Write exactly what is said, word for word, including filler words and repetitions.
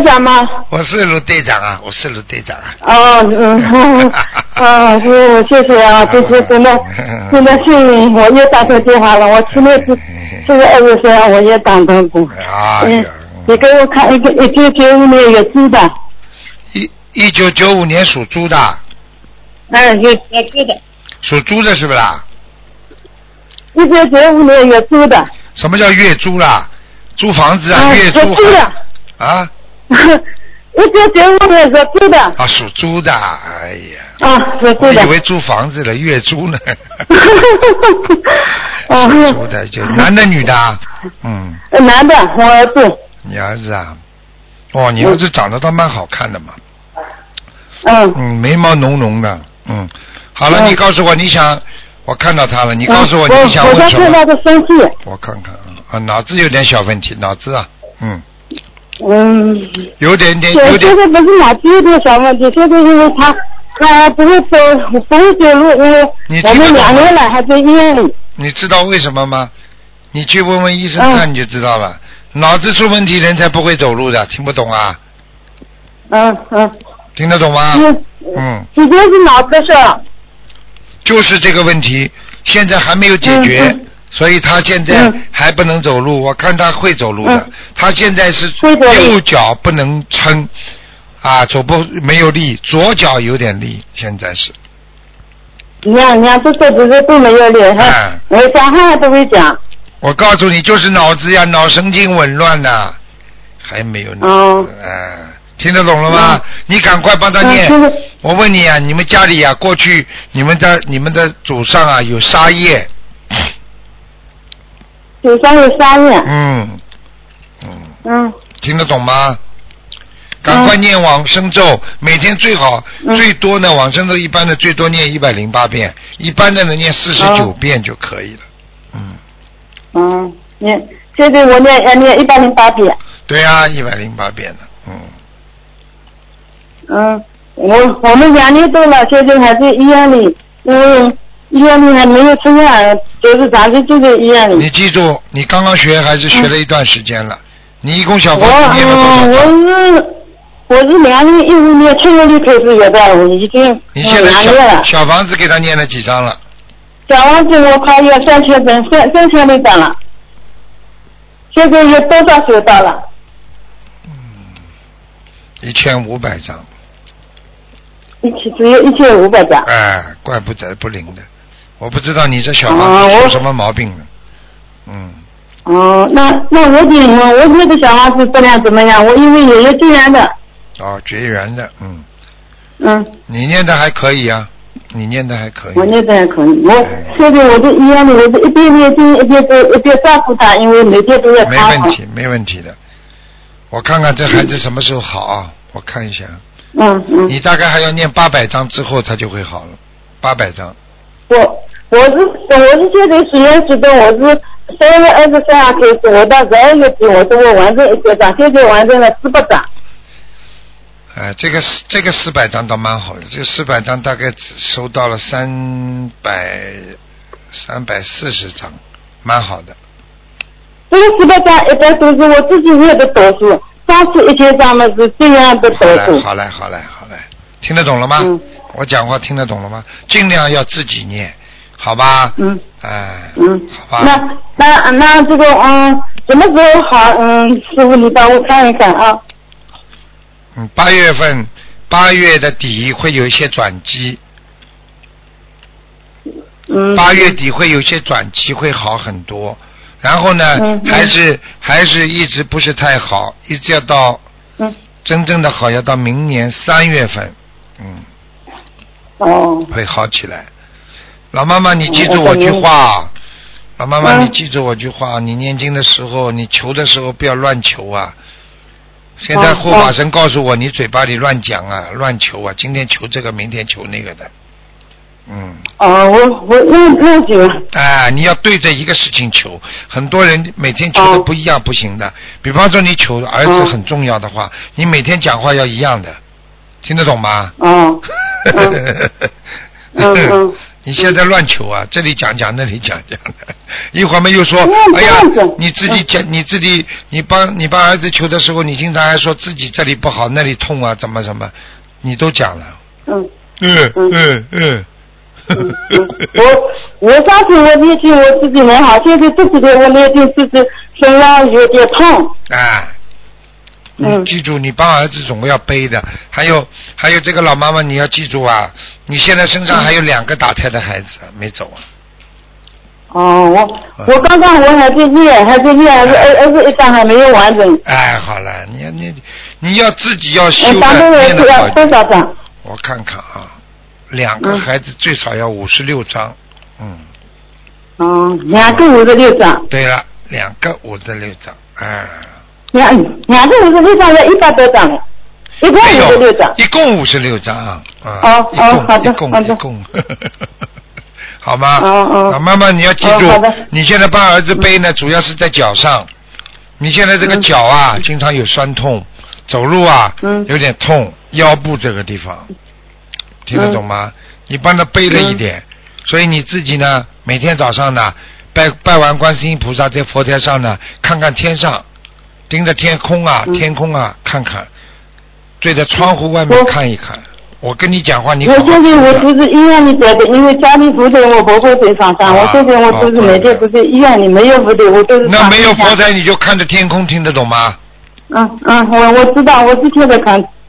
长吗？ 我是卢队长啊，我是卢队长啊。 哦，嗯，啊，是，谢谢啊，这是真的，真的幸运，我又打通电话了。我去年是这个二十岁，我也打通过。 哎呀， 你给我看一个一九九五年有猪的。 一一九九五年属猪的。 嗯，有有猪的。 属猪的是不啦？ 一九九五年有猪的。 什么叫月租啦？租房子啊， 啊月租。 属猪的。 啊。 一九九五年属猪的。 啊，属猪的，哎呀。 啊，属猪的。 我以为租房子了，月租呢。 属猪的，就男的女的？嗯。 男的，我儿子。 你儿子啊？哦，你儿子长得倒蛮好看的嘛。 嗯。 嗯，眉毛浓浓的，嗯。好了，嗯、你告诉我你想，我看到他了，你告诉我你想问什么？ 我想看他的身体。 我看看啊，啊，脑子有点小问题，脑子啊，嗯。 嗯。 有点点，有点。 现在不是脑子有点小问题，现在因为他他不会走，不会走路，因为我们两年了还在医院里。 你知道为什么吗？你去问问医生看你就知道了。嗯、脑子出问题人才不会走路的，听不懂啊？ 嗯嗯。 听得懂吗？ 嗯。 嗯。 直接是脑子事。 就是这个问题，现在还没有解决，嗯嗯、所以他现在还不能走路。嗯、我看他会走路的，嗯、他现在是右脚不能撑，啊，走不没有力，左脚有点力，现在是。 两两只手指头都没有力，嗯、我讲话还不会讲。 我告诉你，就是脑子呀，脑神经紊乱的，还没有力。哦。嗯。听得懂了吗？嗯、你赶快帮他念。嗯、我问你啊，你们家里啊，过去你们的你们的祖上啊有沙叶。 祖上有沙叶。 嗯嗯。 嗯。 听得懂吗？赶快念往生咒，嗯、每天最好、嗯、最多呢，往生咒一般的最多念一百零八遍，一般的能念四十九遍就可以了。嗯。 嗯，念，现在我念要念一百零八遍。 对啊，一百零八遍的，嗯。 嗯，我我们两年多了，现在还在医院里，因为医院里还没有出院，就是长期就在医院里。 你记住，你刚刚学还是学了一段时间了？嗯、你一共小房子念了多少？我我是我是两零一五年七月里开始学的，我已经你现在小小房子给他念了几张了？ 小房子我快要三千张，三三千多张了。现在有多少学到了？ 嗯，一千五百张。 一千只有一千五百张。 哎，怪不得不灵的，我不知道你这小房子出什么毛病了。嗯。 哦，那那我的我我的小房子质量怎么样？我因为也有结缘的。 哦，结缘的，嗯。 嗯。 你念的还可以啊，你念的还可以。 我念的还可以，我现在我在医院里，我是一边念经一边做一边照顾他，因为每天都要看好。 没问题，没问题的。我看看这孩子什么时候好啊？我看一下。 嗯嗯。 你大概还要念八百章之后，他就会好了。八百章。 我我是我是现在实验室的，我是三月二十三号开始，我到十二月底我都会完成一百章，现在完成了四百章。 哎、呃，这个这个四百张倒蛮好的，这个四百张大概只收到了三百三百四十张，蛮好的。 这个四百张一般都是我自己念的读书，上次一千张嘛是这样的读书。 好嘞，好嘞，好嘞，听得懂了吗？嗯。我讲话听得懂了吗？尽量要自己念，好吧？ 嗯。 哎、呃。 嗯。 好吧。 那那那这个嗯，什么时候好？嗯，师傅你帮我看一看啊。 嗯，八月份，八月的底会有一些转机。 嗯。 八月底会有些转机，会好很多。然后呢， 嗯嗯、 还是还是一直不是太好，一直要到， 嗯， 真正的好要到明年三月份，嗯。 哦。 会好起来。老妈妈，你记住我句话。老妈妈，你记住我句话，你念经的时候，你求的时候不要乱求啊。现在护法神告诉我，你嘴巴里乱讲啊，乱求啊，今天求这个，明天求那个的，嗯。 哦，我我乱乱求。 哎，你要对着一个事情求，很多人每天求的不一样，不行的。比方说你求儿子很重要的话，你每天讲话要一样的，听得懂吗？ 哦。嗯嗯。 你现在乱求啊，这里讲讲那里讲讲的，一会儿嘛又说， 嗯哎呀嗯， 你自己讲，你自己，你帮你帮儿子求的时候，你经常还说自己这里不好，那里痛啊，怎么什么，你都讲了。 嗯嗯嗯嗯嗯。 嗯我我上次我念经我自己没好，现在这几天我念经自己身上有点痛。 啊。你嗯记住，你帮儿子总归要背的。还有还有，这个老妈妈你要记住啊，你现在身上还有两个打胎的孩子没走啊。 哦，我我刚刚我还在念，还在念，还是二二十一章还没有完整。 哎，好了，你你你要自己要修的大概念的好。 多少章？ 我看看啊，两个孩子最少要五十六章，嗯。 哦，两个五十六章。 对了，两个五十六章，哎。 两两个五十六章要一百多章，一共五十六章。 一共五十六章啊。 哦哦，好的， 一共好的。 一共。好吗？ 哦哦。 老妈妈，你要记住， 好的。 你现在帮儿子背呢，主要是在脚上。你现在这个脚啊，经常有酸痛，走路啊，有点痛，腰部这个地方，听得懂吗？你帮他背了一点，所以你自己呢，每天早上呢，拜拜完观世音菩萨，在佛台上呢，看看天上，盯着天空啊，天空啊，看看，对着窗户外面看一看。我跟你讲话，你好好我现在我不是医院里在的，因为家里佛台我婆婆在上山，我现在我都是每天不是医院里没有佛台，我都是。 那没有佛台你就看着天空，听得懂吗？ 嗯嗯，我我知道，我是听着看